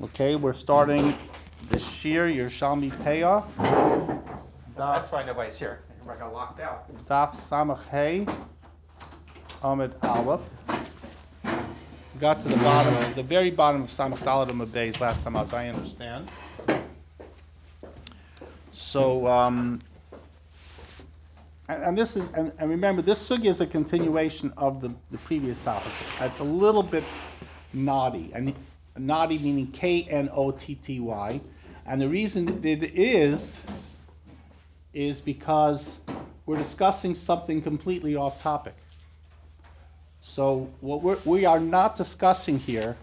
Okay, we're starting the Shir Yerushalmi Peah. That's why nobody's here. Everybody got locked out. Daf Samach Hey, Amid Aleph. Got to the bottom, the very bottom of Samach Dalet Amid Beis last time, as I understand. So, and this is, and remember, this sugya is a continuation of the previous topic. It's a little bit knotty, and knotty meaning K-N-O-T-T-Y, and the reason it is because we're discussing something completely off topic. So what we are not discussing here,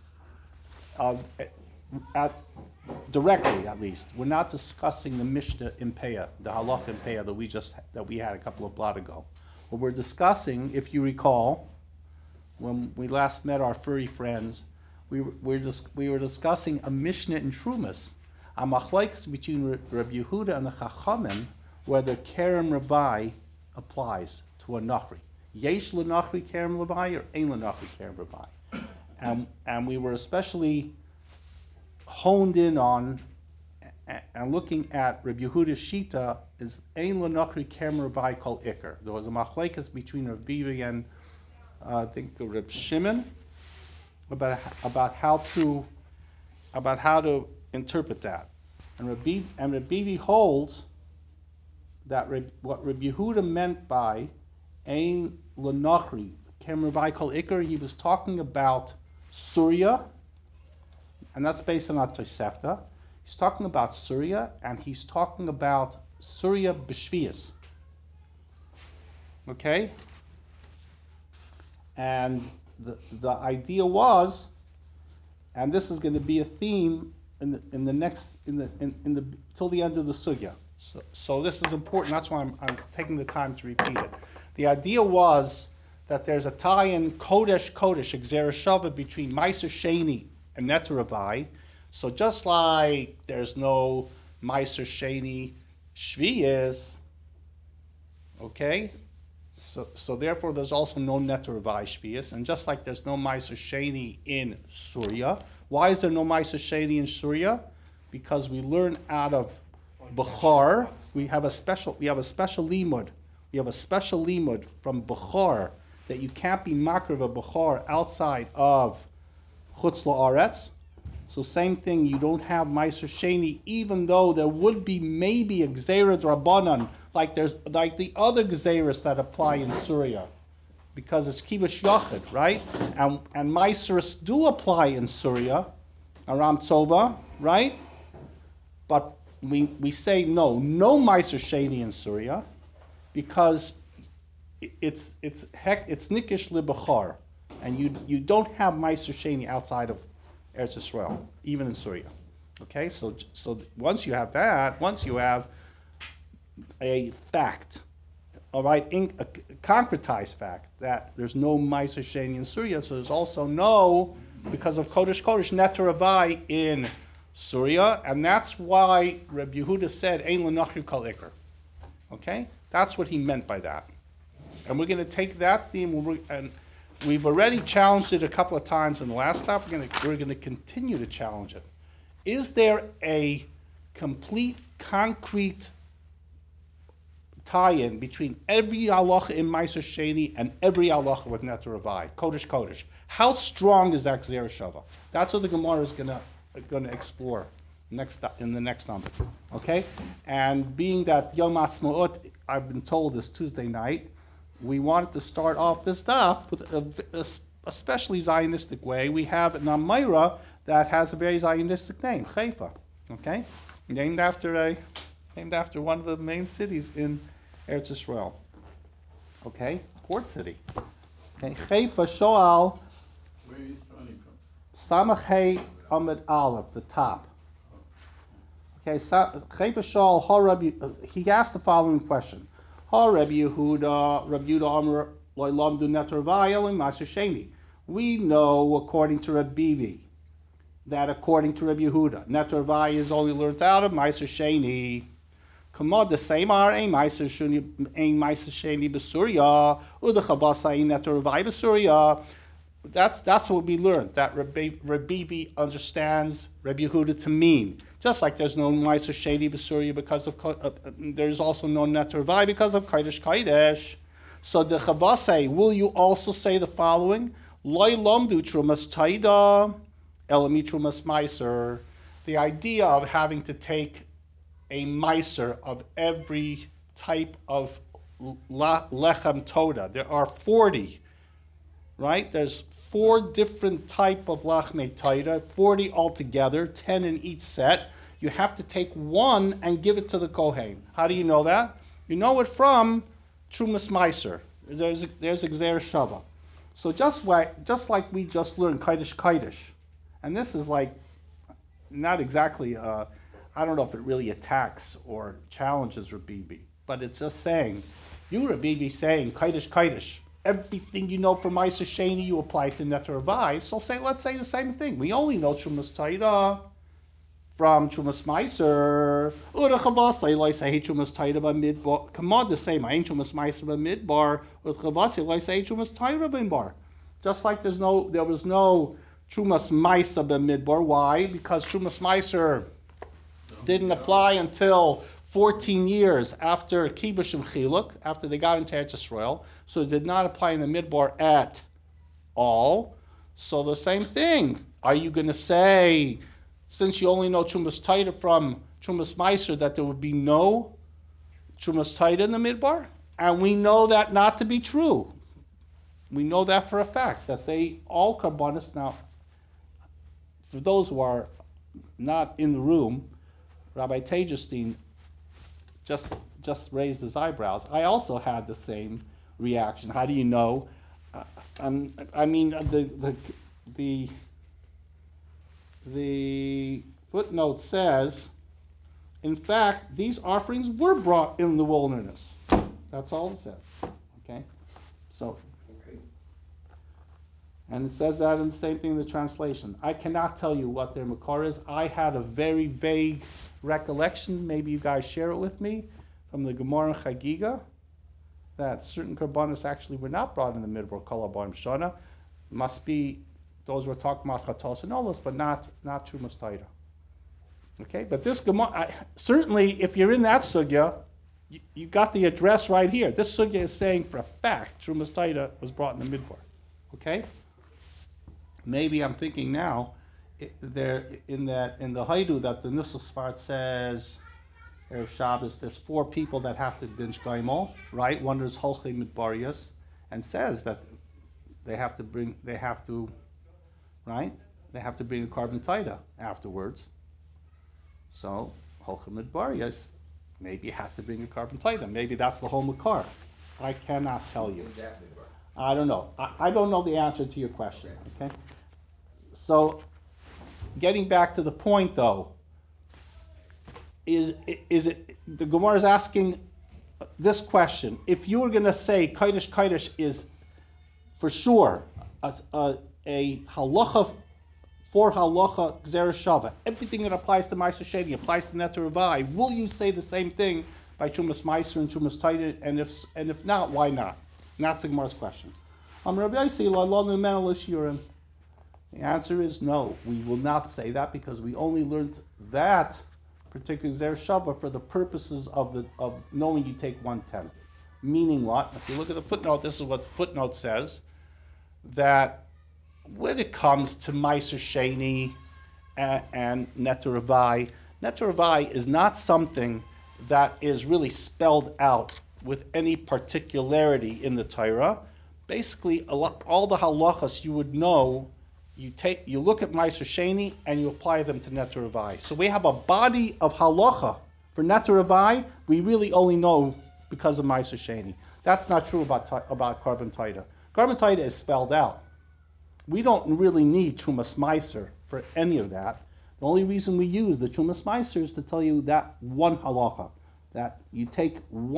directly at least, we're not discussing the Mishnah in Peah, the Halach in Peah that we had a couple of blot ago. What we're discussing, if you recall, when we last met our furry friends, we were discussing a Mishnah in Trumas, a machlokes between Rabbi Yehuda and the Chachamim, whether Kerem Ravai applies to a Nachri. Yesh l'Nachri Kerem Ravai or Ein l'Nachri Kerem Ravai. And we were especially honed in on and looking at Rabbi Yehuda's Shita is Ein l'Nachri Kerem Ravai called Iker. There was a machlokes between Rabbi Bibi and I think Rabbi Shimon about how to interpret that, and Rabbi Bibi holds that what Rabbi Yehuda meant by Ein l'Nachri Kerem Ravai kol Iker, he was talking about Surya, and that's based on our Tosefta. He's talking about Surya, and he's talking about Surya b'Shvius. Okay, and the idea was, and this is going to be a theme till the end of the sugya. So this is important. That's why I'm taking the time to repeat it. The idea was that there's a tie-in Kodesh Gzera Shava between Meiser Sheni and Neter Ravai. So just like there's no Meiser Sheni Shviyas, okay. So therefore, there's also no Neter Ravai Shviyas, and just like there's no Meiser Sheni in Surya, why is there no Meiser Sheni in Surya? Because we learn out of Bechor. We have a special limud. We have a special limud from Bechor that you can't be makriv of Bechor outside of Chutz La'aretz. So same thing, you don't have Meiser Sheni, even though there would be maybe a Gzera Drabanan, like the other Gzeras that apply in Surya, because it's Kibush Yachid, right? And Meiseris do apply in Surya, around Tzova, right? But we say no Meiser Sheni in Surya, because it's Nikish Libachar, and you don't have Meiser Sheni outside of Eretz Yisrael, even in Surya. Okay, so once you have a fact, all right, a concretized fact that there's no Meiser Sheni in Surya, so there's also no, because of Kodesh Neter Ravai in Surya, and that's why Rabbi Yehuda said Ein l'Nachri kol Iker. Okay, that's what he meant by that, and we're going to take that theme and we've already challenged it a couple of times in the last stop. We're going to continue to challenge it. Is there a complete, concrete tie-in between every halacha in Meiser Sheni and every halacha with Neter Ravai, Kodesh? How strong is that Gzera Shava? That's what the Gemara is going to explore in the next number. Okay, and being that Yom Ha'atzmaut, I've been told, is Tuesday night, we wanted to start off this stuff with a especially Zionistic way. We have an Amira that has a very Zionistic name, Haifa. Okay, named after one of the main cities in Eretz Yisrael. Okay, port city. Okay, Haifa Shoal. Where are you starting from? Samach Hey Amid Aleph, the top. Okay, Haifa Shoal. He asked the following question. Rabbi Yehuda Amar Lo Lamdu Neter Ravai Elo Meiser Sheni. We know, according to Rabbi Bibi, that according to Rabbi Yehuda, Neter Ravai is only learned out of Meiser Sheni. Kamad the same are Ein Meiser Sheni B'Surya Udachavasa Ein Neter Ravai B'Surya. That's what we learned, that Rabbi understands Rabbi Yehuda to mean. Just like there's no Meiser Sheni B'Surya because of, there's also no Neter Vai because of Kodesh Kodesh. So the Chavase, will you also say the following? Loi lomdu trumas taida, elami trumas meiser. The idea of having to take a meiser of every type of lechem toda. There are 40, right? There's 4 different type of lachmei taida, 40 altogether, 10 in each set. You have to take one and give it to the kohen. How do you know that? You know it from trumas meiser. There's a gzer shava. So just like we just learned Kodesh Kodesh, and this is like not exactly, I don't know if it really attacks or challenges Rabibi, but it's just saying, you Rabibi saying Kodesh Kodesh, everything you know from Meiser Sheni you apply to Neter Vai, so let's say the same thing. We only know Trumas Taida from Trumas Meiser. Ura Chavasai loisei Trumas Taida b'midbar. Come on, the same. I ain't Trumas Meiser b'midbar. Ura Chavasai loisei Trumas Taida b'midbar. Just like there was no Trumas Meiser b'midbar. Why? Because Trumas Meiser didn't apply until 14 years after Kibush and Chiluk, after they got into Eretz Yisrael. So it did not apply in the Midbar at all. So the same thing. Are you going to say, since you only know Trumas Taida from Trumas Meiser, that there would be no Trumas Taida in the Midbar? And we know that not to be true. We know that for a fact, that all Karbonis, now, for those who are not in the room, Rabbi Tejelstein just raised his eyebrows. I also had the same reaction. How do you know? I mean, the footnote says, in fact, these offerings were brought in the wilderness. That's all it says. Okay? So, and it says that in the same thing in the translation. I cannot tell you what their makar is. I had a very vague recollection, maybe you guys share it with me, from the Gemara and Chagiga, that certain karbanos actually were not brought in the Midbar Kol HaBarim Shana. Must be those who are talking about Chatos and Olos, but not Trumas Taida. Okay, but this Gemara, certainly if you're in that sugya, you got the address right here. This sugya is saying for a fact Trumas Taida was brought in the Midbar. Okay? Maybe I'm thinking now, there in the Haidu that the Nusach Sfard says, Erev Shabbos, there's 4 people that have to dinch gaimol, right? One is Holchei Midbarius, and says that they have to bring a carbon taida afterwards. So Holchei Midbarius, maybe you have to bring a carbon taida. Maybe that's the whole makar. I cannot tell you. I don't know. I don't know the answer to your question. Okay. So, getting back to the point, though, is it the Gemara is asking this question? If you were going to say Kodesh is for sure a halacha for halacha gzera shava, everything that applies to Meiser Sheni applies to Neter Vai, will you say the same thing by Trumas Meiser and Trumas Taida? And if not, why not? And that's the Gemara's question. The answer is no. We will not say that because we only learned that particular Gzer Shava for the purposes of knowing you take 1/10. Meaning what? If you look at the footnote, this is what the footnote says, that when it comes to Meiser Sheni and Neter Vai is not something that is really spelled out with any particularity in the Torah. Basically, all the halachas you would know, you look at Meiser Sheni and you apply them to Neter Vai. So we have a body of halacha for Neter Vai we really only know because of Meiser Sheni. That's not true about Carbon Taida. Carbon Taida is spelled out. We don't really need Trumas Meiser for any of that. The only reason we use the Trumas Meiser is to tell you that one halacha, that you take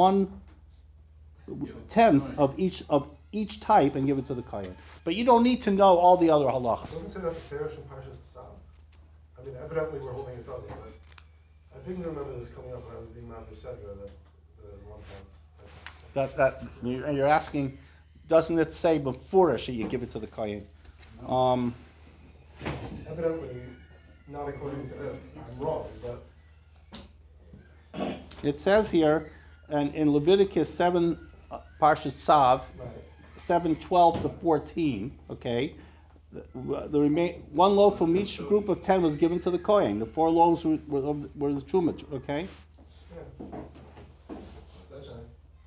1/10 of each type and give it to the kohen. But you don't need to know all the other halachas. Doesn't say that the Farish and Parshas Tzav. I mean, evidently we're holding it doesn't, but I think I remember this coming up when I was being Mavi Sedra, that the one time. You're asking, doesn't it say before you give it to the kohen? Evidently, not according to this, I'm wrong, but It says here, and in Leviticus 7, Parshas Tzav, right. 7:12 to 14, okay, one loaf from each group of 10 was given to the Kohen. The 4 loaves were the Truma, okay? Yeah. That's right.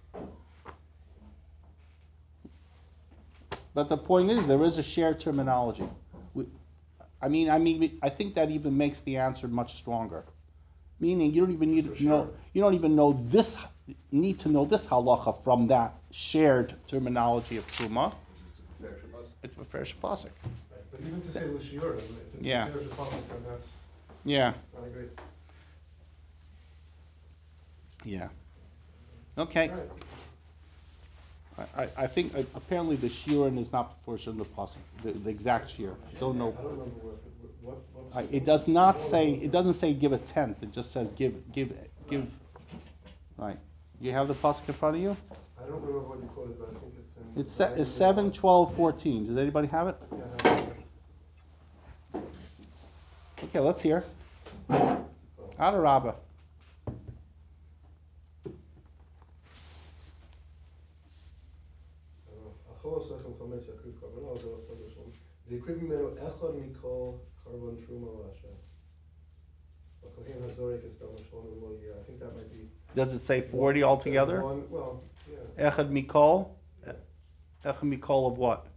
But the point is, there is a shared terminology. I think that even makes the answer much stronger. Meaning, you don't even need For to know. sure. You don't even need to know this halacha from that shared terminology of Truma. It's Beferish Pasuk. Right. But even to say Lushiurim, if it's Yeah. there's a public, then that's Yeah. not a great. Yeah. Okay. All right. I think apparently the shiurin is not before in the pasuk, the exact shiur. I don't know. I don't remember what It does not say. It doesn't say give a tenth. It just says give. Right. You have the pasuk in front of you. I don't remember what you quoted, but I think it's in. It's 7, 12, 14. Does anybody have it? Yeah, I have it. Okay, let's hear. Adarabba. Acholos lechem chometz yakriv korban al zeh chadashon. V'yikriv mimenu echad mikol korban truma l'Hashem. V'kohen hazorek es dam shalom lo yeh. I think that might be. Does it say 40 altogether? Well, yeah. Echad mikol. Echad mikol of what?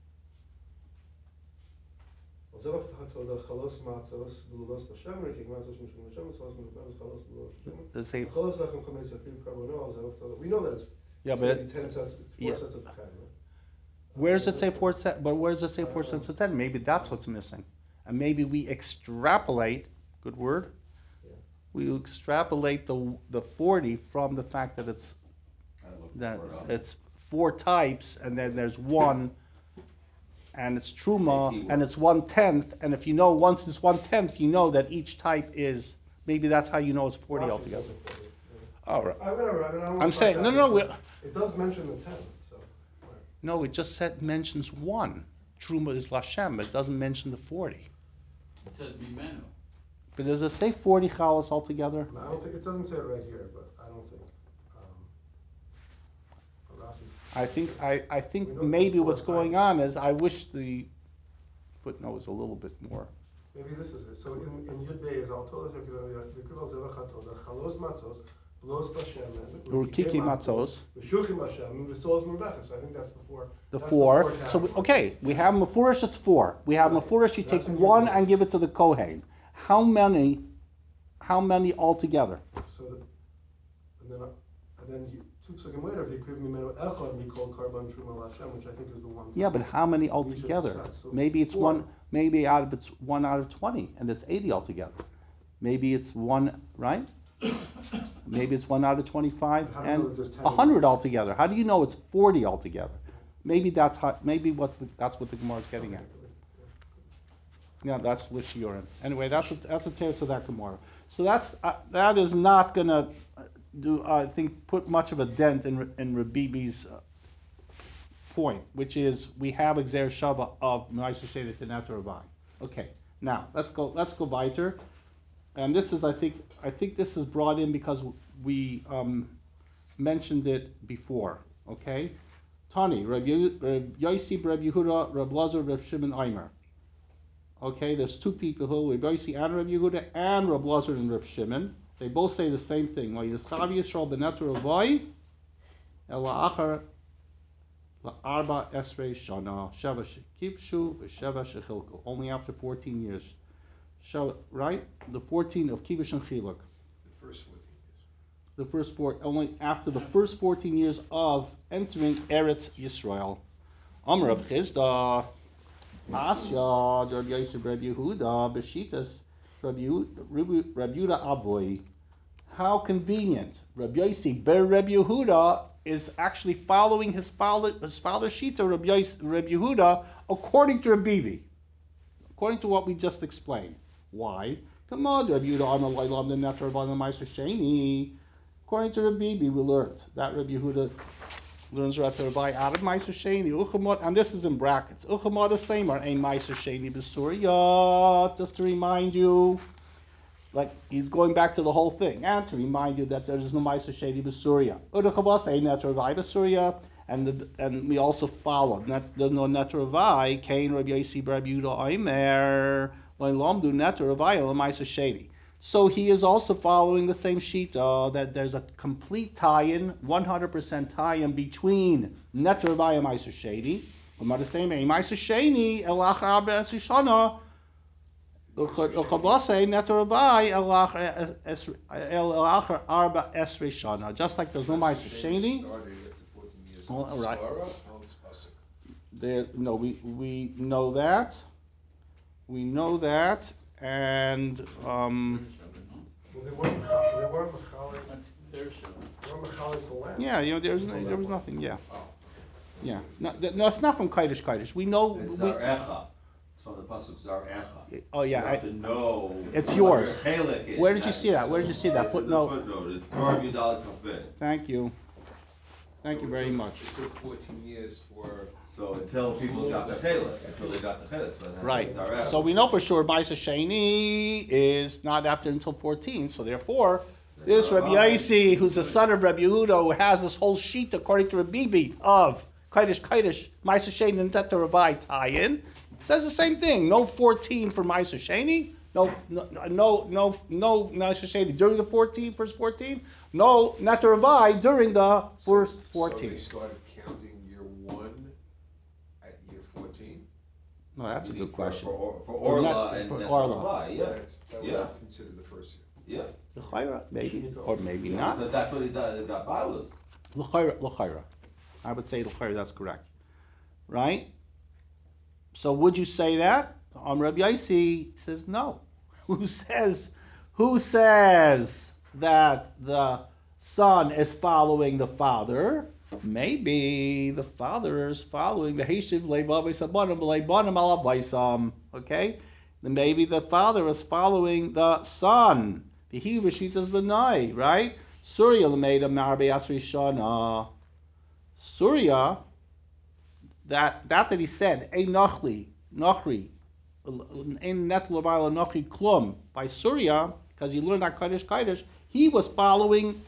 Al zeh v'chtato da chalos matzos v'lulos l'Hashem rekik matzos mishum l'Hashem chalos v'lulos chalos v'lulos l'Hashem. Does it say? Acholos lechem chometz yakriv korban al zeh v'chtato. We know that it's. Yeah, but maybe 10 sets, 4 yeah. sets of 10. Right? Where does it say 4 cents? But where does it say 4 cents of 10? Maybe that's what's missing. And maybe we extrapolate, good word, Yeah. we extrapolate the 40 from the fact that it's 4 types, and then there's one, and it's truma, and it's 1/10. And if you know once it's 1/10, you know that each type is, maybe that's how you know it's 40 Rashi altogether. says it 40, yeah. All right. Whatever, I mean, I don't I'm wanna saying, fight no, that, no, but it does mention the 10th, so. Right. No, it just mentions one. Truma is Lashem. It doesn't mention the 40. It says Mimenu. But does it say 40 chalas altogether? I don't think, it doesn't say it right here, but I don't think. Rashi. I think We know maybe there's what's 4 going types. on is I wish the footnote was a little bit more. Maybe this is it. So in Yud Bey is Al Tolas V'Kriv Al Zevach HaTov, the Chalos Matzos, Blos L'Hashem, Urkiki matzos, V'Shuchim L'Hashem, and V'Solos Mervechas. So I think that's the 4. the that's 4. The So, categories. we have Mefurish, it's 4. We have Right. Mefurish, you take That's in one your- and give it to the Kohen. How many altogether? So that, and then you, 2 psukim later, V'Kriv Mimenu Echad Mikol Karban Truma L'Hashem, which I think is the one. Yeah, but how many Each of the altogether? sets. So Maybe it's 4. one. Maybe it's 1 out of 20, and it's 80 altogether. Maybe it's 1, right? Maybe it's 1 out of 25 How do you know and that there's 10? 100 altogether. How do you know it's 40 altogether? Maybe that's how. Maybe that's what the Gemara is getting at. Yeah, that's Lishiurim. Anyway, that's a teretz of that Gemara. So that is not gonna do. I think put much of a dent in Rabibi's point, which is we have Exer Shava of Ma'aser Sheni Tenet Rabbi. Okay, now let's go weiter. And this is, I think this is brought in because we mentioned it before. Okay, Tani, Reb Yosi, Reb Yehuda, Reb Lazar, Reb Shimon Aimer. Okay, there's 2 people who Reb Yosi and Reb Yehuda and Reb Lazar and Reb Shimon. They both say the same thing. Yischav Yisrael b'Neter Ravai, Ela Achar la'arba esrei shana sheva shekivshu v'sheva shechilku. Only after 14 years. Right? The 14 of Kivush and Chiluk. The first 14 years. The first 4, only after the first 14 years of entering Eretz Yisrael. Amr of Chizda, Asya, Reb Yosef, Reb Yehuda, Beshitas, Reb Yehuda Avoy. How convenient. Reb Yosef, Reb Yehuda is actually following his father Shita, Reb Yehuda, according to Reb Bibi. According to what we just explained. Why? Come on, Reb Yehuda, Amar Lailam, the Netter of Ma'aser Sheni. According to Reb Bibi, we learned that Reb Yehuda learns Ratar Ravai out of Meiser Sheni. Uchamot, and this is in brackets. Uchamot is same or ein Meiser Sheni b'Surya. Just to remind you, like he's going back to the whole thing, and to remind you that there is no Meiser Sheni b'Surya. Uchamot ein Ratar Ravai b'Surya, and we also follow. There's no Ratar Ravai. Kain Rabbi Yosi Rabbi Yehuda Omer. Lo'lamdu Ratar Ravai el Meiser Sheni. So he is also following the same shita that there's a complete tie-in, 100% tie-in between Neter Ravai and Meiser Sheni. But the same way, Meiser Sheni elach arba esri shana, ukavase Neter Ravai elach arba esri shana. Just like there's no Meiser Sheni. Started after 14 years. All right. Svara, on this pasuk. There, no, we know that. We know that, and Well, they weren't mechalik. That's their show. They weren't mechalik the land. yeah, there was nothing. Yeah, yeah. No, it's not from Kodesh. We know. It's Zarecha. It's from the pasuk Zarecha. Oh yeah, You have to know. It's what yours. your chelik is. Where did you see that? Where did you see that? It's in the Footnote. footnote. It's Torah Yudal Kafeh. Thank you. Thank you very much. It took 14 years for. So until people got the chelik, until they got the chelik, so that's Right. Zarecha. So we know for sure Ma'aser Sheni is not after until 14. So therefore, this Rabbi Yosi, who's the son of Rabbi Yehuda, who has this whole sheet according to Rabbi Bibi of Kodesh, Ma'aser Sheni and Neter Ravai tie-in, says the same thing. No 14 for Ma'aser Sheni. No Ma'aser Sheni during the first 14. No Neter Ravai during the first So 14. they started counting year 1 at year 14? No, that's a good question. For Orla and for Neter Orla. Ravai, yeah. That Yeah. was considered the first year. Yeah. L'chayra, maybe, or maybe not. Because that's what they got violence. L'chayra. I would say l'chayra, that's correct. Right? So would you say that? Rabbi Yosi says no. Who says that the son is following the father? Maybe the father is following the Heshiv Leivavisabanim Leibanim Alavaisam. Okay? Then maybe the father is following the son. The he Rishitas Benai, right? Surya Lameda Marbe Asri Shana. Surya, that he said, Ein Nachri, Ein Net Levaila Nachri Klum, by Surya, because he learned that Kodesh, he was following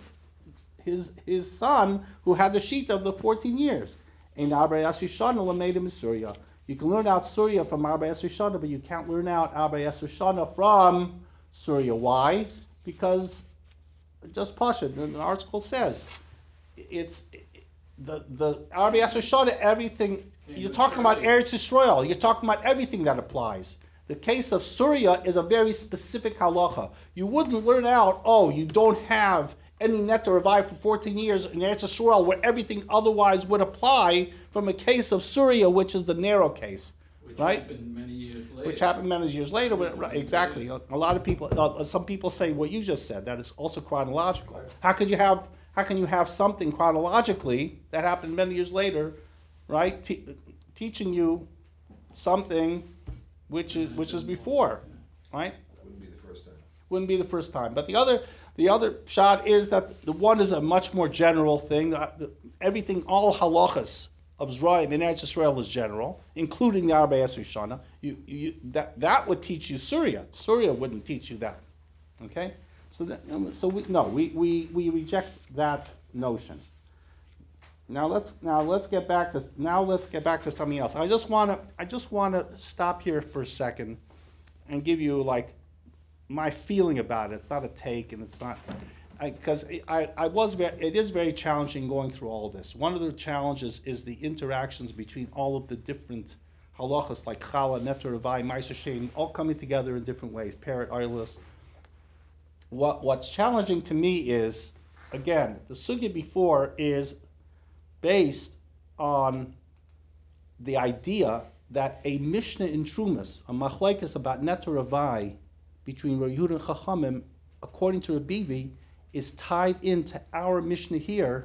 his son who had the sheet of the 14 years. Ein Arba Asri Shana Lameda Surya. You can learn out Surya from Arba Asri Shana, but you can't learn out Arba Asri Shana from Surya. Why? Because just Pasha, the article says, it's the Arba Asri Shana, everything, you're talking about Eretz Yisrael, you're talking about everything that applies. The case of Surya is a very specific halacha. You wouldn't learn out, you don't have any Neter Ravai for 14 years in Eretz Yisrael where everything otherwise would apply from a case of Surya, which is the narrow case. Which Right? happened many years later. Which happened many years later. But, right, exactly. A lot of people, some people say what you just said, that it's also chronological. How can you have something chronologically that happened many years later, right? Teaching you something which is before, right? Wouldn't be the first time. Wouldn't be the first time. But the other shot is that the one is a much more general thing. Everything, all halachas of Zra'im in Eretz Yisrael is general, including the Arba Esri Shana. That would teach you Surya. Surya wouldn't teach you that. Okay, so we reject that notion. Now let's get back to something else. I just want to stop here for a second and give you like my feeling about it. It's not a take, and it's not because it is very challenging going through all this. One of the challenges is the interactions between all of the different halachas like Chala, Neter Ravai, Ma'aser Sheni, all coming together in different ways. Parrot, Oilus. What's challenging to me is, again, the sugya before is based on the idea that a Mishnah in Trumas, a machlekes about Neter Ravai between Rav Yehuda and Chachamim, according to Rabbi Bibi, is tied into our Mishnah here,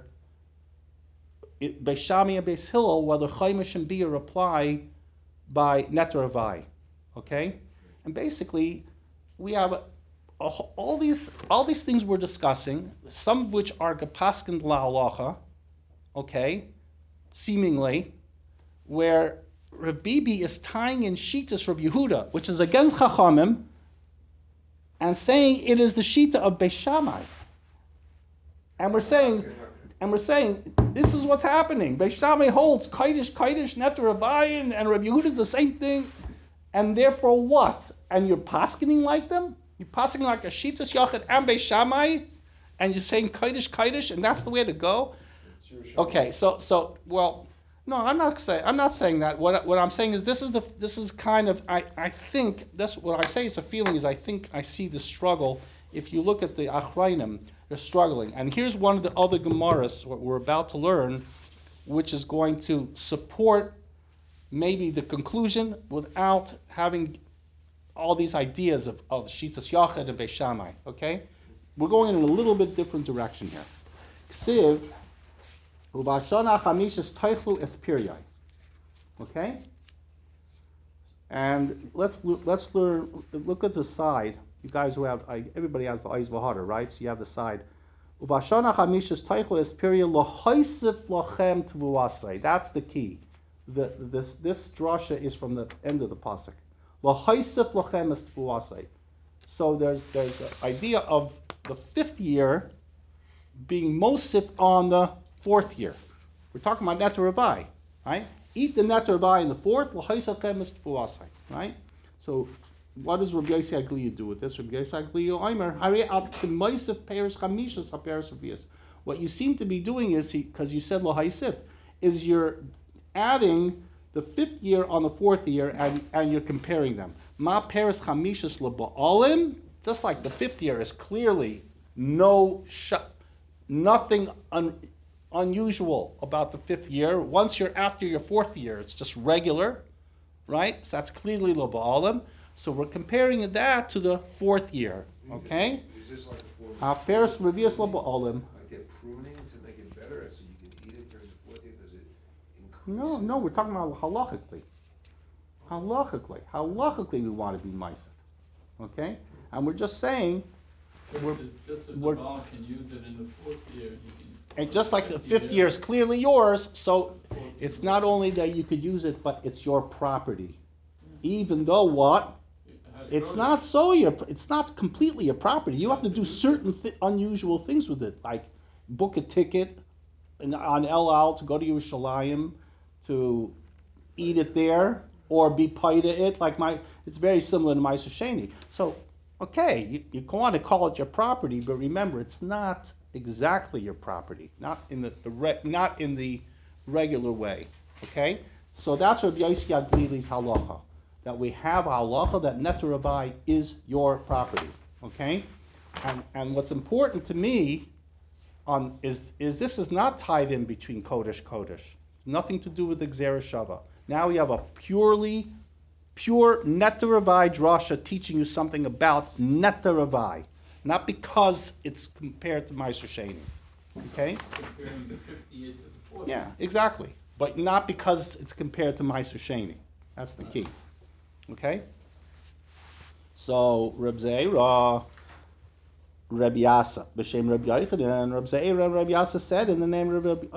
Beis Shammai and Beis Hillel, whether Chaimish and Bia apply by Neter Ravai, okay? And basically, we have all these things we're discussing, some of which are gepaskin la'alacha, okay? seemingly, where Reb Bibi is tying in Shitas Reb Yehuda, which is against Chachamim, and saying it is the Shita of Beis Shammai. And we're saying, this is what's happening. Beis Shammai holds Kaidish, Netter Rabbayin, and Reb Yehuda is the same thing. And therefore what? And you're paskening like them? You're paskening like a Shitas Yachid and Beis Shammai, and you're saying Kaidish, and that's the way to go? Okay, so well, no, I'm not saying that. What I'm saying is this is kind of I think that's what I say is a feeling is I think I see the struggle. If you look at the Achrayim, they're struggling. And here's one of the other Gemaras, what we're about to learn, which is going to support maybe the conclusion without having all these ideas of Shitas Yachid and Beis Shammai, okay? We're going in a little bit different direction here. Ksiv, Ubashana Chamishas Teichlu Espiriai. Okay? And let's learn, look at the side. You guys who have, everybody has the Eis V'Hadar, right? So you have the side. Ubashana Chamishas Teichlu Espiriai Lohoisif Lochem Tvuasai. That's the key. This drasha is from the end of the pasuk. Lohoisif Lochem Tvuasai. So there's the idea of the 5th year being mosif on the 4th year. We're talking about Netter Rabbai, right? Eat the Netter Rabbai in the 4th, l'haisachem is tfuasai, right? So what does Rabbi Yossi Agliya do with this? Rabbi Yossi Agliya Omer, hari at k'moisif peres chamishas ha-peres revius. What you seem to be doing is, because you said l'haisif, is you're adding the 5th year on the 4th year and you're comparing them. Ma peres chamishas l'ba'alim, just like the 5th year is clearly nothing unusual about the 5th year. Once you're after your 4th year, it's just regular, right? So that's clearly lo ba'alim. So we're comparing that to the 4th year, okay? Is this like a form First revius lo ba'alim. like they're pruning to make it better so you can eat it during the 4th year? Does it increase? No, we're talking about halachically. Halachically, we want to be ma'aseh, okay? And we're just saying, Just as the we're- Baal can use it in the 4th year, he can. and just like the 5th year is clearly yours, so it's not only that you could use it, but it's your property. Even though what? It's not so it's not completely your property. You have to do certain unusual things with it, like book a ticket on El Al to go to Yerushalayim to eat it there, or be paida it. It's very similar to Ma'aser Sheni. So, okay, you want to call it your property, but remember, it's not exactly your property, not in the regular way. Okay, so that's Rabbi Yossi Aglili's halacha. That we have a halacha that Netter Rabbai is your property, okay? And what's important to me is this is not tied in between Kodesh. Nothing to do with the Gzera Shava. Now we have a pure Netter Rabbai drasha teaching you something about Netter Rabbai, not because it's compared to Ma'aser Sheni, okay? Comparing the 5th year to the 4th. Yeah, exactly. But not because it's compared to Ma'aser Sheni. That's the key. Okay? So, Reb Zeira, Reb Yasa, B'Shem Reb Yochanan, Reb Zeira, Reb Yasa said in the name of Reb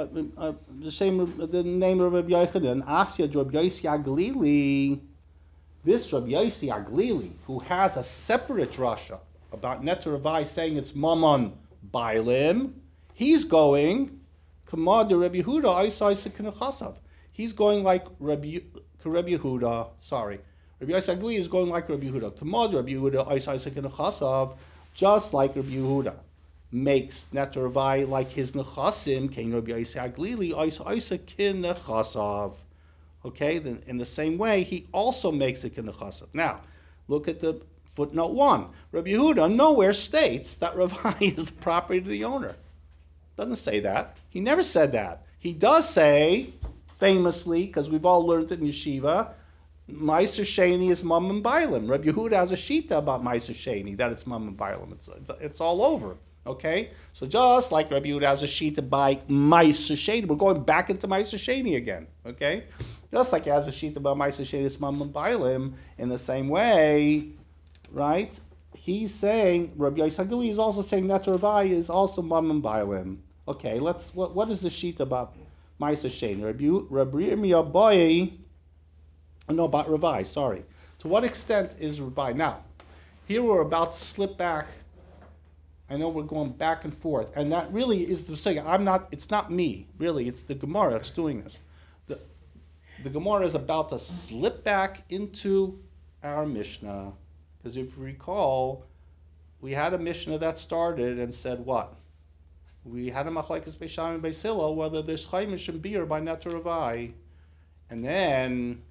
Yochanan, Asya Reb Yossi Aglili, this Reb Yossi Aglili, who has a separate drasha about Netter Rabbai saying it's Mammon Bailim, he's going, Kamad Reb Yehuda, Isai Sekinechasav. He's going like Reb Yehuda, sorry. Rabbi Yossi Aglili is going like Rabbi Yehuda. Kamad Rabbi Yehuda, Isai Sekinechasav, just like Rabbi Yehuda makes Netter Rabbai like his nechasim, King Rabbi Yossi Aglili, Isai Sekinechasav. Okay, then in the same way, he also makes it Kinechasav. Now, look at the footnote 1. Rabbi Yehuda nowhere states that Rabbi is the property of the owner. Doesn't say that. He never said that. He does say, famously, because we've all learned it in yeshiva, Ma'aser Sheni is Mam and Bailim. Rabbi Yehuda has a shita about Ma'aser Sheni, that it's Mam and Bailim. It's all over, okay? So just like Rabbi Yehuda has a shita by Ma'aser Sheni, we're going back into Ma'aser Sheni again, okay? Just like he has a shita about Ma'aser Sheni, it's Mam and Bailim, in the same way, right? He's saying, Rabbi Yossi Aglili is also saying that Rabbi is also Mam and Bailim. Okay, what is the shita about Ma'aser Sheni. Rabbi Yirmiyah Boy. No, about Ravai. Sorry. To what extent is Ravai? Now, here we're about to slip back. I know we're going back and forth, and that really is the saying. It's not me, really. It's the Gemara that's doing this. The Gemara is about to slip back into our Mishnah, because if you recall, we had a Mishnah that started and said what? We had a Machlekes Beis Shammai and Beis Hillel whether there's Chaimish and beer by Neter Ravai, and then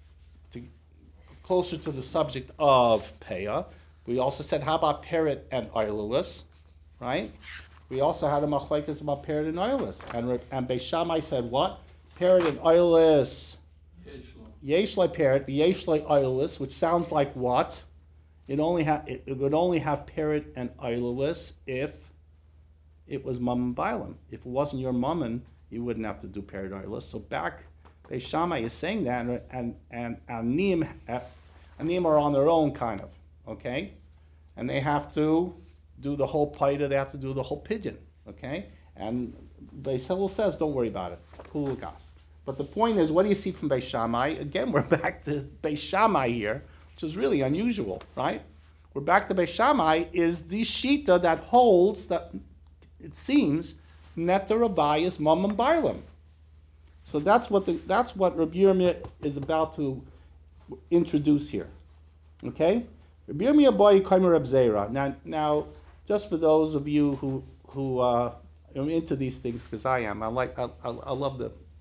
closer to the subject of Peah, we also said how about Peret and Oileless? Right? We also had a machlekes about Peret and Oilus. And Beis Shammai said what? Peret and Oilus. Yeshlai Peret, Yeshlai Oilus, which sounds like what? It would only have Peret and Oilus if it was Mum and Bailam. If it wasn't your Mummin, you wouldn't have to do Peret and Oilus. So back, Beis Shammai is saying that, and Aniyim are on their own kind of, okay? And they have to do the whole paida, they have to do the whole pigeon, okay? And Beis Hillel says, don't worry about it. Cool gas. But the point is, what do you see from Beis Shammai? Again, we're back to Beis Shammai here, which is really unusual, right? We're back to Beis Shammai is the shita that holds that it seems Neter Ravai is Mum and Bailam. So that's what Rabbi Yirmiyah is about to introduce here, okay? Rabbi Yirmiyah Boy Kaimer Reb Zera. Now, just for those of you who are into these things, because I am, I love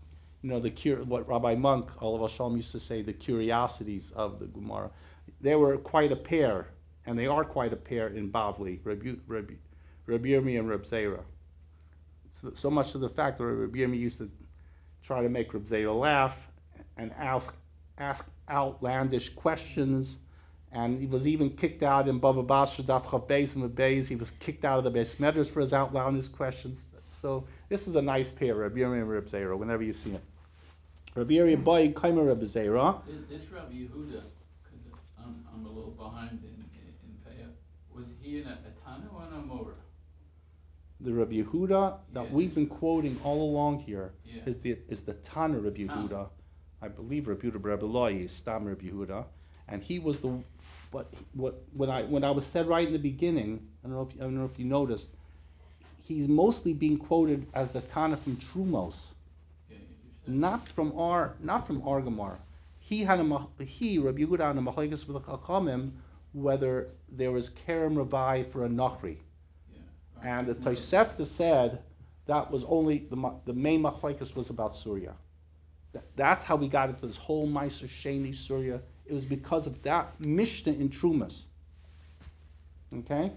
what Rabbi Monk, Olav Hashem, used to say, the curiosities of the Gemara. They were quite a pair, and they are quite a pair in Bavli, Rabbi Yirmiyah and Reb Zera. So much to the fact that Rabbi Yirmiyah used to try to make Reb Zera laugh and ask outlandish questions. And he was even kicked out in Baba Basra, Daf Chav Beis and Beis. He was kicked out of the Beis Medrash for his outlandish questions. So this is a nice pair, Rabbi Yirmiyah and Reb Zera, whenever you see it. Rabbi Yirmiyah Boy Kaimer Reb Zera. This Rabbi Yehuda, because I'm a little behind in Peah, was he a Tana or an Amora? The Rabbi Yehuda that we've been quoting all along here is the Tana Rabbi Yehuda. I believe Rabbi Yehuda Rebbe Loi is Stam Rabbi Yehuda. And he was when I was said right in the beginning, I don't know if you noticed, he's mostly being quoted as the Tana from Trumos, not from our Gemara. He Rabbi Yehuda had a machlekes with the Chachamim whether there was Kerem Ravai for a Nachri, and the Tosefta said that was only the main machlekes was about Surya. That's how we got into this whole Ma'aser Sheni Surya. It was because of that Mishnah in Trumas. Okay?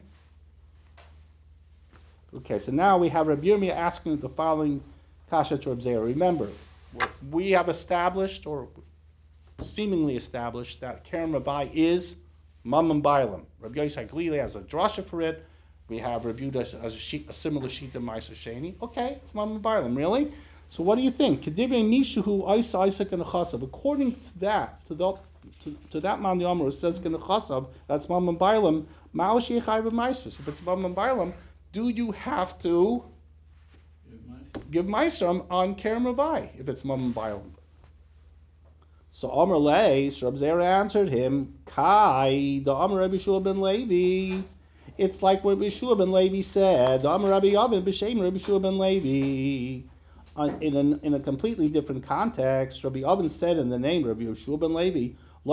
Okay, so now we have Rabbi Yirmiyah asking the following kasha to Reb Zera. Remember, we have established, or seemingly established, that Kerem Ravai is Mum and Bailam. Rabbi Yosef Glili has a drasha for it. We have Rabbi Yehuda as a similar sheet of Ma'aser Sheni. Okay, it's Mum and Bailam, really? So what do you think? Kedivrei Mishuhu Isa Isaac and Chasav. According to that, to that man the Amr says Chasav, that's Mum and Bailam. Ma'osh Yechayv Ma'aser. If it's Mum and Bailam, do you have to give Ma'aser on Kerem Ravai if it's Mum and Bailam? So Amr Lei, Reb Zera answered him, Kai, the Amr Rabbi Shua ben Levi. It's like what Rabbi Shua ben Levi said. The Amr Rabbi Yavin b'Shem Rabbi Shua ben Levi. In a completely different context, Rabbi Avin said in the name of Rabbi Yeshua ben Levi,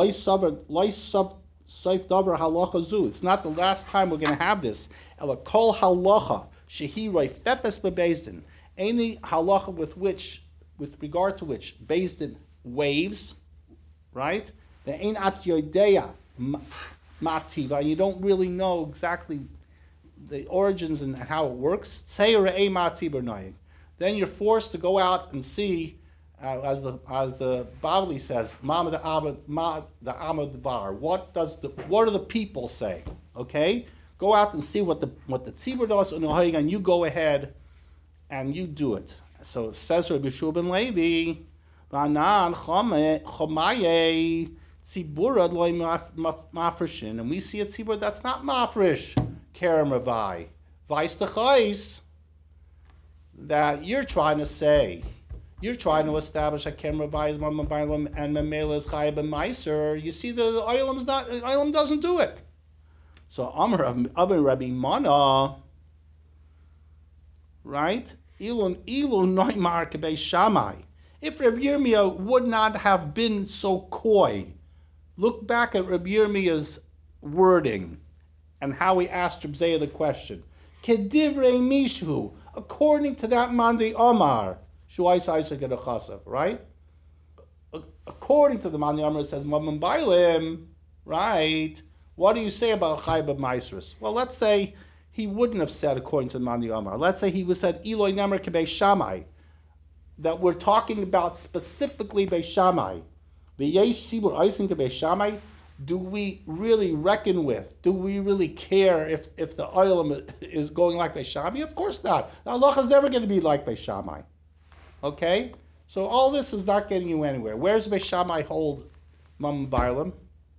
it's not the last time we're going to have this. Ela kol halacha shehi roifefes bebezdin. Any halacha with regard to which Bezdin waves, right? The ein at yodeya mativa. You don't really know exactly the origins and how it works. Say re'ei matziber noying. Then you're forced to go out and see, as the Bavli says, Ma the Amad Var. What do the people say? Okay, go out and see what the tzibur does, and you go ahead and you do it. So it says Rabbi Shua ben Levi, Ranan Chomaye Tzibura loy mafreshin, and we see a tzibur that's not mafresh Kerem Ravai, Vais techais. That you're trying to say You're trying to establish that Kem Ravai is Mamam Bailam and Mamela is Chayab and Meiser. You see, the Olam doesn't do it. So Amar Rabbi Mana, right? Ilu Noimar Kebei Shammai. If Rabbi Yirmiyah would not have been so coy, look back at Rabbi Yirmiyah's wording and how he asked Reb Zeh the question. Kedivrei Mishu, according to that Mandi Omar, Shuais Isaac and Achasav, right? According to the Mandi Omar, it says Mamam Bailim, right? What do you say about Chayb of Maisrus? Well, let's say he wouldn't have said according to the Mandi Omar. Let's say he would said Eloi Nemer Kebei Shammai, that we're talking about specifically Bei Shammai. V'yesh Sibur Eisen Kebei Shammai. Do we really reckon with? Do we really care if the oil is going like Bei Shammai? Of course not. The halacha is never going to be like Bei Shammai. Okay? So all this is not getting you anywhere. Where's Bei Shammai hold Mamam Bailam?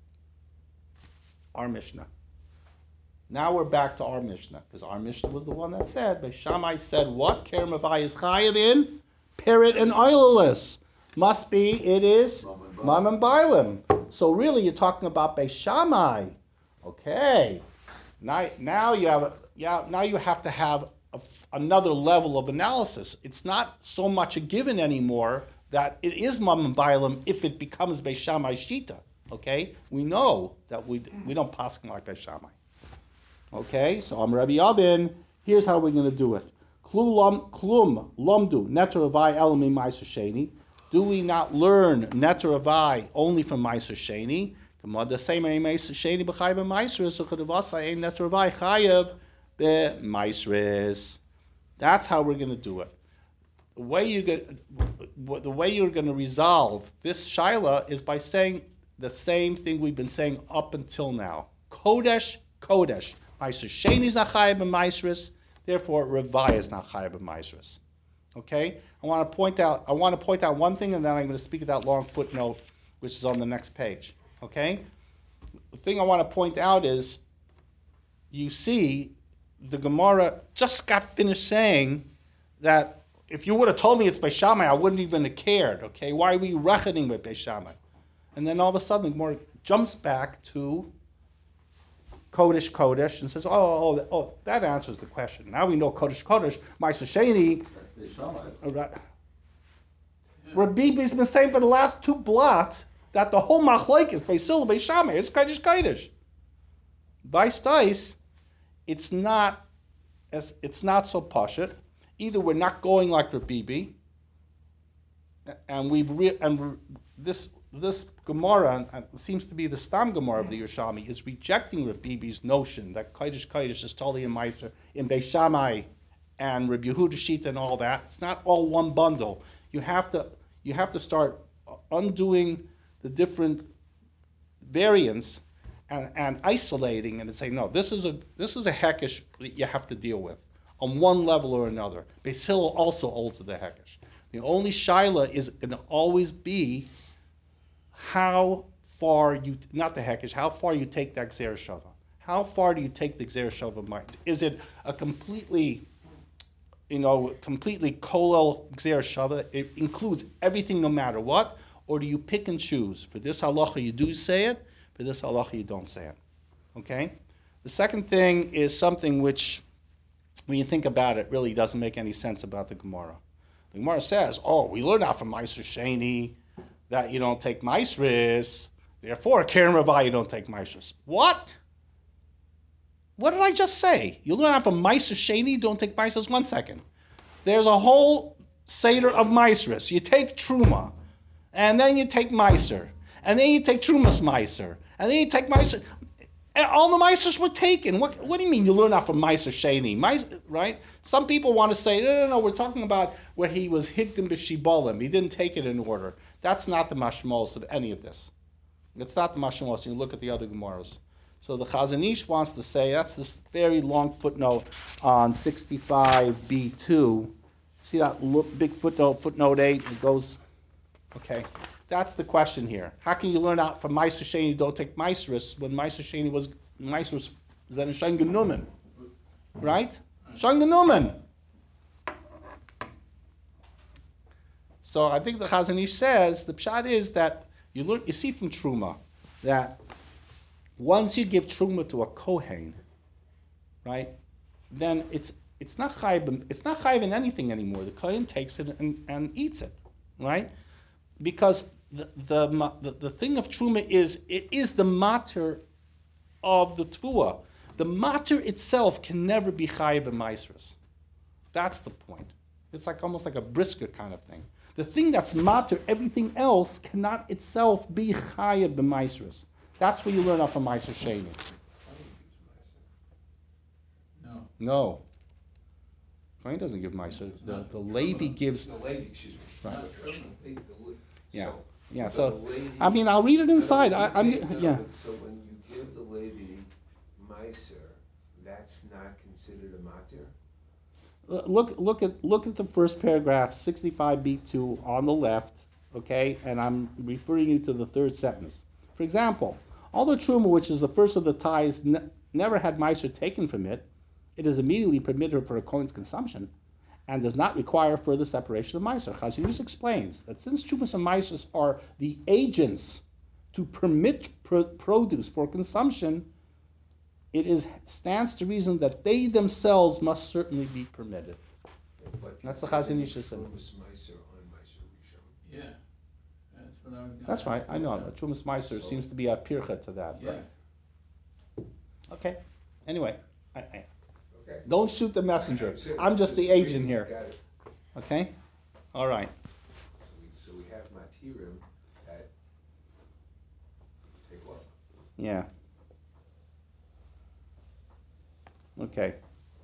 Our Mishnah. Now we're back to our Mishnah, because our Mishnah was the one that said, Bei Shammai said what? Kerem Avai is chayav in parrot and oileless. Must be, it is Mamam Bailam. So really you're talking about Bei Shammai. Okay. Now you have to have another level of analysis. It's not so much a given anymore that it is Mamam Bailam if it becomes Bei Shammai Shita. Okay? We know that we don't paskin like Bei Shammai. Okay? So I'm Rabbi Abin. Here's how we're going to do it. Klum lomdu neter avai elami ma'aser sheni. Do we not learn neter avai only from ma'aser sheni? The same any ma'aser sheni b'chayav b'ma'aseres so chadavasa ein neter avai chayav b'ma'aseres. That's how we're going to do it. The way you're going to resolve this shaila is by saying the same thing we've been saying up until now. Kodesh, Kodesh. Ma'aser sheni is not chayav b'ma'aseres. Therefore, Ravai is not chayav b'ma'aseres. Okay? I want to point out one thing, and then I'm going to speak of that long footnote, which is on the next page. Okay? The thing I want to point out is, you see, the Gemara just got finished saying that if you would have told me it's Bei Shammai, I wouldn't even have cared. Okay? Why are we reckoning with Bei Shammai? And then all of a sudden, the Gemara jumps back to Kodesh, Kodesh, and says, oh, that answers the question. Now we know Kodesh, Kodesh, Ma'aser Sheni. That's Bei Shammai. Right. Rabbi Bibi's been saying for the last two blot that the whole machlokes Beisil, Bei Shammai, is Kodesh, Kodesh. Vice it's not so pashut. Either we're not going like Rabbi Bibi, and this Gemara, and seems to be the Stam Gemara of the Yerushalmi, is rejecting Rabbi Bibi's notion that Kodesh Kodesh is totally in Meiser, in Bei Shammai, and Rabbi Yehuda Shita and all that. It's not all one bundle. You have to start undoing the different variants and isolating and saying, no, this is a hekesh that you have to deal with on one level or another. Beis Hillel also holds to the hekesh. The only shaila is going to always be how far you take that Gzera Shava. How far do you take the Gzera Shava mind? Is it a completely kolel Gzera Shava? It includes everything no matter what? Or do you pick and choose? For this halacha you do say it, for this halacha you don't say it. Okay? The second thing is something which, when you think about it, really doesn't make any sense about the Gemara. The Gemara says, we learn out from Ma'aser Sheni that you don't take Maisris, therefore, Keren Ravai, you don't take Maisris. What? What did I just say? You learn out from Ma'aser Sheni, you don't take Maisris. 1 second. There's a whole Seder of Maisris. You take Truma, and then you take Meiser, and then you take Trumas Meiser, and then you take Meiser. And all the Meisers were taken. What do you mean you learn out from Meiser Sheni? Right? Some people want to say, no, we're talking about where he was Higdim B'Shibolim. He didn't take it in order. That's not the mashmos of any of this. It's not the mashmos. You look at the other Gemaras. So the Chazon Ish wants to say, that's this very long footnote on 65b2. See that big footnote 8? It goes, okay. That's the question here. How can you learn out from Meiser Sheni you don't take Meiseris when Meiser Sheni was Meiseris then Shengen Numen? Right? Shengen Numen. So I think the Chazon Ish says, the pshat is that you see from Truma that once you give Truma to a Kohen, right, then it's not chayiv in anything anymore. The Kohen takes it and eats it, right? Because the thing of Truma is, it is the matter of the Tvua. The matter itself can never be chayiv b'maisrus. That's the point. It's like almost like a brisket kind of thing. The thing that's matter, everything else cannot itself be chayiv b'maisrus. That's where you learn off of Meiser Sheni. No. No. Kohen doesn't give Meiser. The Levi gives. The lady, excuse me. Right. The Yeah. so Yeah. the So, lady- I mean, I'll read it inside. No, I'm you take- no, yeah. but So when you give the lady Meiser, that's not considered a matir? Look at the first paragraph, 65b2 on the left, okay? And I'm referring you to the third sentence. For example, although Truma, which is the first of the ties, never had Meiser taken from it, it is immediately permitted for a Kohen's consumption and does not require further separation of Meiser. Chazon Ish explains that since Trumas and Meisers are the agents to permit produce for consumption, it stands to reason that they themselves must certainly be permitted. But That's you the Chazon can't Ish give said. Trumas Meiser on Meiser Rishon. Yeah. That's what I was gonna That's right, ask I know. about. Trumas Meiser seems to be a pircha to that. Yeah. Right. Okay, anyway, I Okay. don't shoot the messenger. So I'm just the reading, agent here, Got it. okay? All right. So we have matirim that take off. Yeah. Okay.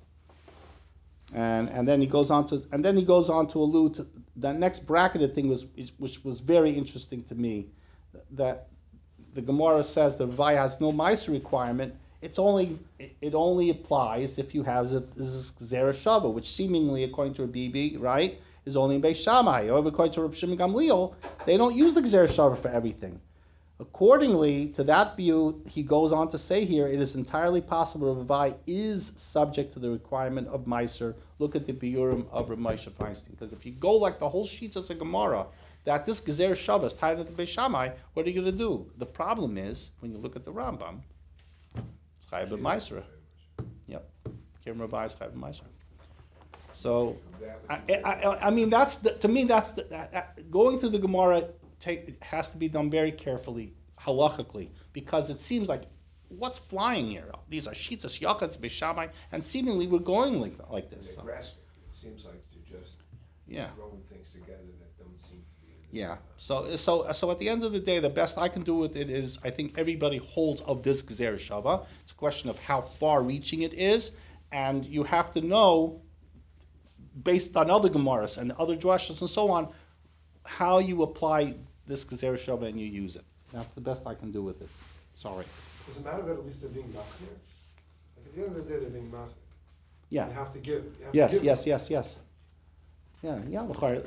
And then he goes on to allude to that next bracketed thing which was very interesting to me, that the Gemara says the Ravai has no Meiser requirement. It only applies if you have this Zera Shava, which seemingly, according to Rabbi, right, is only in Beis Shammai. Or according to Rabbi Shimon Gamliel, they don't use the Zera Shava for everything. Accordingly to that view, he goes on to say here, it is entirely possible Ravai is subject to the requirement of Meiser. Look at the Biurim of Rav Moshe Feinstein. Because if you go like the whole sheets of the Gemara, that this Gezer Shava is tied to the Beis Shammai, what are you going to do? The problem is, when you look at the Rambam, it's Chayav b'Meiser. Yep. Kirem Ravai is Chayav b'Meiser. So, I mean, to me, going through the Gemara has to be done very carefully, halachically, because it seems like, what's flying here? These are shitas, yachats, beishamai, and seemingly we're going like this. They're So, grasping. It seems like they're just yeah. throwing things together that don't seem to be in the Yeah. same So at the end of the day, the best I can do with it is, I think everybody holds of this Gezer Shava. It's a question of how far-reaching it is, and you have to know, based on other Gemaras and other drashas and so on, how you apply this Gezer Shava and you use it. That's the best I can do with it. Sorry. Does it matter that at least they're being machmir? Like at the end of the day, they're being machmir. Yeah. You have to give. You have Yes, to give yes, yes, yes. Yeah.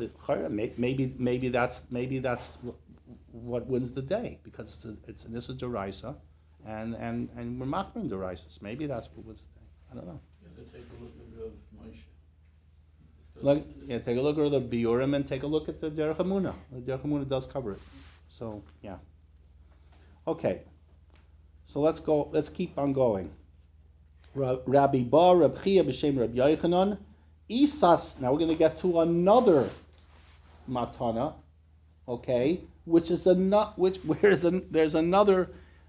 Maybe that's what wins the day, because it's an Issa Deraisa, and we're machmir Deraisas. Maybe that's what wins the day. I don't know. Yeah, take a look at Moshe. Take a look at the Biurim and take a look at the Derech Hamuna. The Derech Hamuna does cover it. So yeah. Okay. So let's go. Let's keep on going. Rabbi Bar, Rabbi Chia, b'shem Rabbi Yochanan, Isas. Now we're going to get to another matana, okay, there's another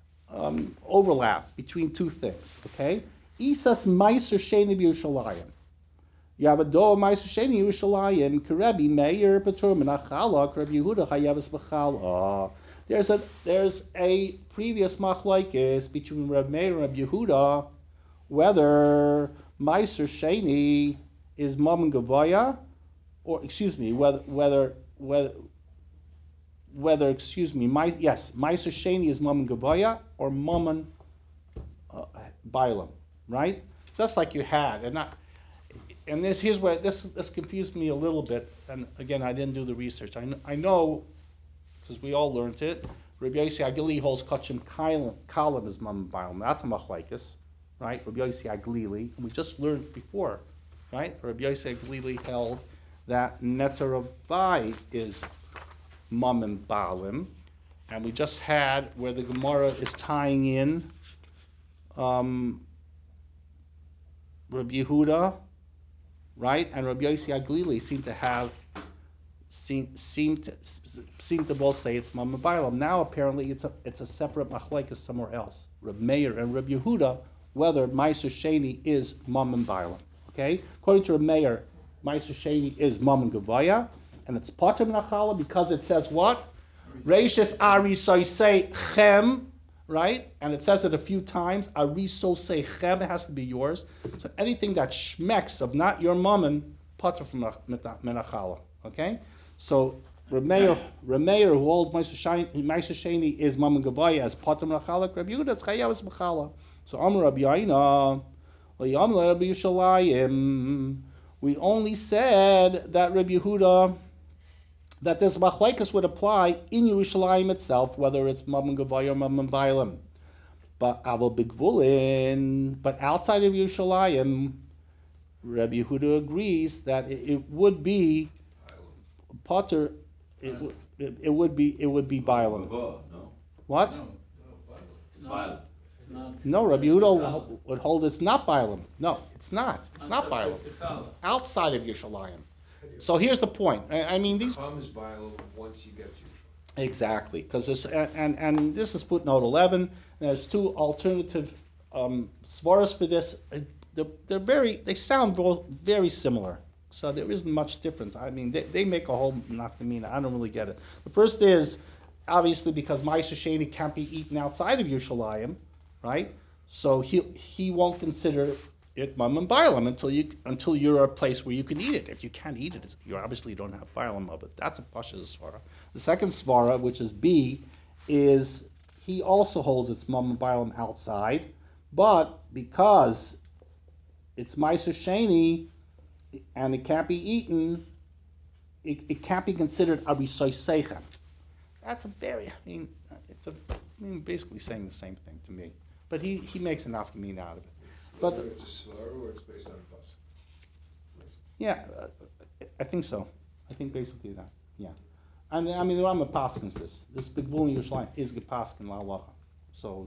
overlap between two things, okay. Isas Meiser Sheni b'Yerushalayim. Yavado Meiser Sheni Yerushalayim Kerebi Meir Patur Menachala Kerebi Yehuda Hayavas B'Chala. There's a previous machlokes between Reb Meir and Reb Yehuda whether Meiser Sheni is Mammon Gavaya, or Meiser Sheni is Mammon Gavaya or Mammon Bailam, right? Just like you had, and here's where this confused me a little bit. And again, I didn't do the research. I know, because we all learned it. Rabbi Yossi Aglili holds Kachim Kalim is Mammon Bailam. That's a machlokes, right? Rabbi Yossi Aglili, and we just learned before, right? Rabbi Yossi Aglili held that Netaravai is Mum and Balim, and we just had where the Gemara is tying in Rabbi Yehuda, right, and Rabbi Yossi Aglili seem to both say it's Mum and Balim. Now apparently it's a separate machlekes somewhere else. Reb Meir and Reb Yehuda, whether Ma'aser Sheni is Mum and Balim. Okay, according to Reb Meir, Ma'aser Sheni is Mum and Gavaya, and it's Pater Menachala because it says what? Reishis Arisosei Chem, right? And it says it a few times. Arisosei Chem, it has to be yours. So anything that shmecks of not your mammon, Pater from Menachala. Okay, so Reb Meir, who holds Ma'aser Sheni is Mum and Gavaya as Pater Menachala. Reb Yehuda is Chayav is Mechala. So Amar Rabbi Yaina, Rabbi Yushalayim. We only said that Rabbi Yehuda, that this machlekes would apply in Yerushalayim itself, whether it's Mum and Gavaya or Mum and Bailim. But Aval Bigvulin, but outside of Yerushalayim, Rabbi Yehuda agrees that it would be Potter. It would be Bailim. No. What? No, it's Bailim. not. No, Rabbi Yehuda would hold it's not Bailim. No, it's not. It's not Bailim. Outside of Yerushalayim. So here's the point. I mean, these Comes Bible once you get to exactly because this and this is footnote 11. There's two alternative svaras for this. They sound both very similar. So there isn't much difference. I mean, they make a whole nafkamina. I don't really get it. The first is obviously because Ma'aser Sheni can't be eaten outside of Yerushalayim, right? So he won't consider it Mum and Bailam until you're a place where you can eat it. If you can't eat it, you obviously don't have Bailam of it. That's a Pasha Svara. The second Svara, which is B, is he also holds its Mum and Bailam outside, but because it's Ma'aser Sheni and it can't be eaten, it can't be considered Arisoi Seichem. That's a very, basically saying the same thing to me. But he makes an afkamin out of it. But whether it's a slur or it's based on a bus. yeah, I think so. I think basically that. Yeah, and I mean the Rambam paskins this. This big Vul in Yerushalayim is gepaskin la halacha. So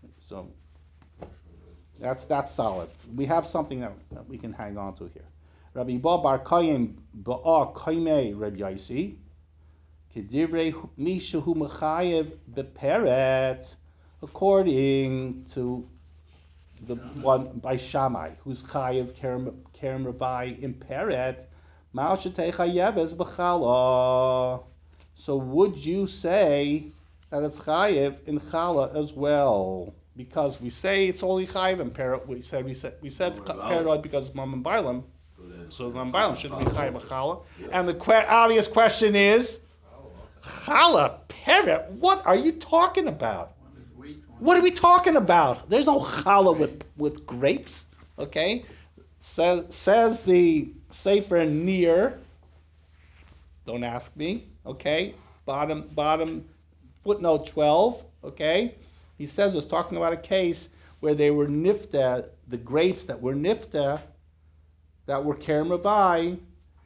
that's solid. We have something that we can hang on to here. Rabbi Ba Bar Kayim Ba'a Kaimei Rabbi Yaisi Kedivrei Mishahu Mechayev Beperet, according to the one by Shammai, who's Chayev Kerem Ravai in Peret, Ma'al Shetei Chayev B'chala. So would you say that it's Chayev in Chala as well? Because we say it's only Chayev in Peret. We said Peret because it's Mum and Bailam. So Mum and Bailam shouldn't be Chayev B'chala. And the obvious question is, Chala Peret. What are you talking about? What are we talking about? There's no challah with grapes, okay? Says the Sefer Nir. Don't ask me, okay? Bottom footnote 12, okay? He says it's talking about a case where they were nifta, the grapes that were nifta, that were kerem ravai,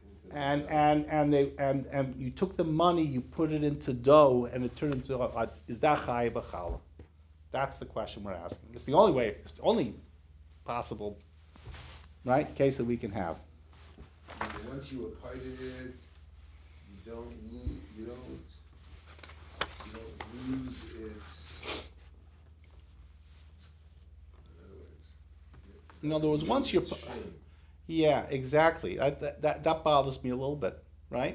and you took the money, you put it into dough, and it turned into is that chayiv b'challah? That's the question we're asking. It's the only way. It's the only possible, right, case that we can have. And once you applied it, you don't lose its. In other words, once you're, yeah, exactly. That bothers me a little bit, right?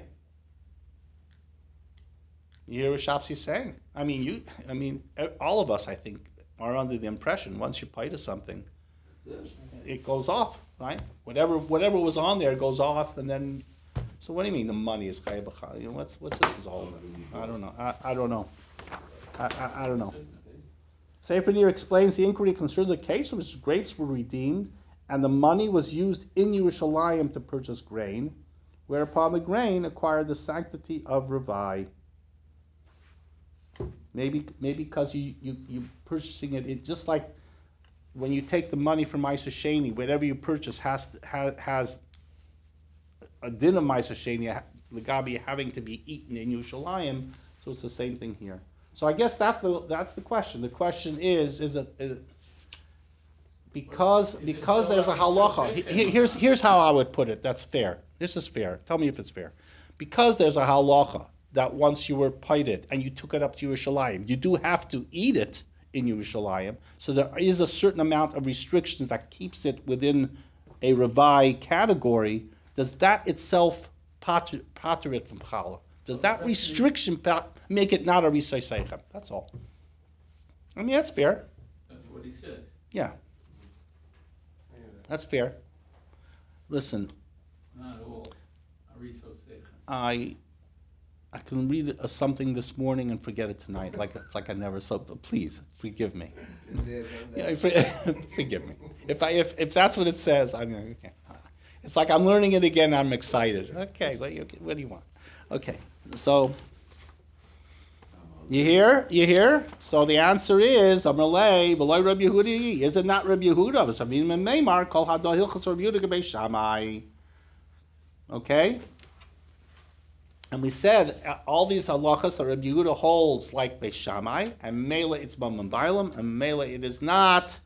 You hear what Shapsi's saying? I mean, all of us, I think, are under the impression once you pay to something, it goes off, right? Whatever was on there goes off, and then. So what do you mean the money is chayav b'challah? You know, what's this is all about? I don't know. I don't know. I don't know. Sefer Nir explains the inquiry concerns a case in which grapes were redeemed, and the money was used in Yerushalayim to purchase grain, whereupon the grain acquired the sanctity of Ravai. Maybe because you purchasing it just like when you take the money from Ma'aser Sheni, whatever you purchase has a din of Ma'aser Sheni, Legabi having to be eaten in Yerushalayim, so it's the same thing here. So I guess that's the question. The question is because there's a halacha. Here's how I would put it. That's fair. This is fair. Tell me if it's fair. Because there's a halacha that once you were pited and you took it up to Yerushalayim, you do have to eat it in Yerushalayim. So there is a certain amount of restrictions that keeps it within a Revai category. Does that itself pater it from challah? Does that restriction make it not a risay seichem? That's all. I mean, that's fair. That's what he says. Yeah, that's fair. Listen, Not all. Ariso Seichel. I can read something this morning and forget it tonight. It's like I never saw. But please forgive me. Yeah, forgive me. If that's what it says, I'm going. Okay. It's like I'm learning it again. I'm excited. Okay, what do you want? Okay, so you hear? So the answer is Amrlei B'loi Reb Yehudi. Is it not Reb Yehuda? V'savim Meimar Kol Hadol Hilchos Reb Yehuda Gebei Shammai. Okay. And we said all these halachas are Reb Yehuda holds like Beis Shammai, and Mela it's Bam Bailam, and Mela it is not.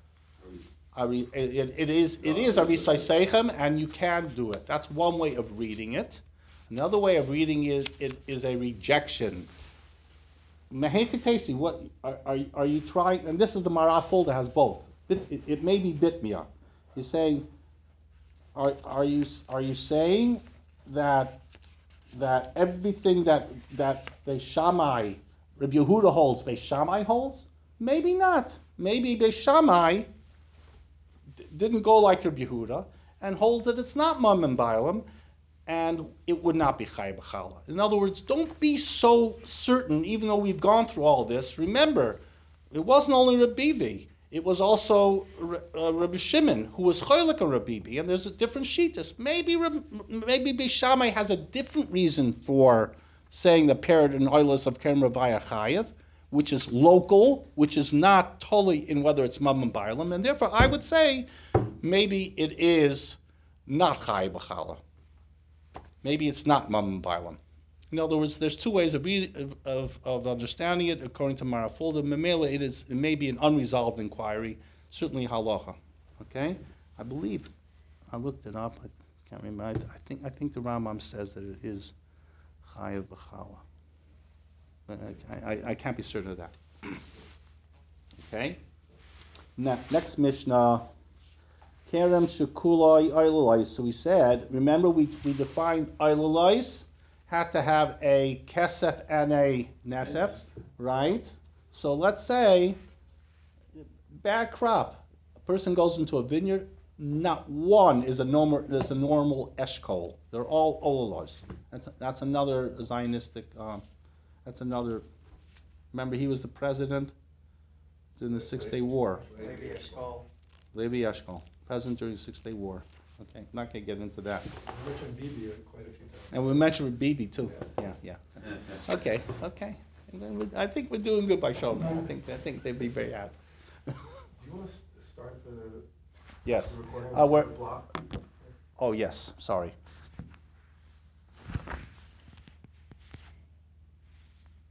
It is a risay seichem, and you can do it. That's one way of reading it. Another way of reading it is a rejection. Mehekatesi, what are you trying? And this is the Marafol that has both. It may be bitmia. You're saying, are you saying that everything that Beis Shammai, Reb Yehuda holds, Beis Shammai holds? Maybe not. Maybe Beis Shammai didn't go like Reb Yehuda and holds that it's not Mam and Bailam, and it would not be Chai B'chala. In other words, don't be so certain, even though we've gone through all this. Remember, it wasn't only Reb Bibi, it was also Reb Shimon, who was Choylek on Reb Bibi, and there's a different shittas. Maybe Beis Shammai has a different reason for saying the parrot and oilers of Kerem Ravaya Chayev, which is local, which is not totally in whether it's Mam and Bailam, and therefore I would say maybe it is not Chai B'chala. Maybe it's not Mam and Bailam. In other words, there's two ways of understanding it. According to Marafolda, Memela, it may be an unresolved inquiry, certainly halacha. Okay, I believe I looked it up. I can't remember. I think the Rambam says that it is Chayav B'chala. I can't be certain of that. Okay. Next Mishnah. Kerem Shekulai Eilalais. So we said, remember we defined Eilalais had to have a kesef and a netef, right? So let's say, bad crop. A person goes into a vineyard, not one is a normal eshkol. They're all ololois. That's another Zionistic, that's another, remember he was the president during the 6-Day War. Levi Eshkol, president during the 6-Day War. Okay, not going to get into that. We mentioned Bibi quite a few times. And we mentioned Bibi too. Yeah. Okay. I think we're doing good by showing. I think they'd be very happy. Do you want to start the Yes. recording We're- of the block? Oh yes, sorry.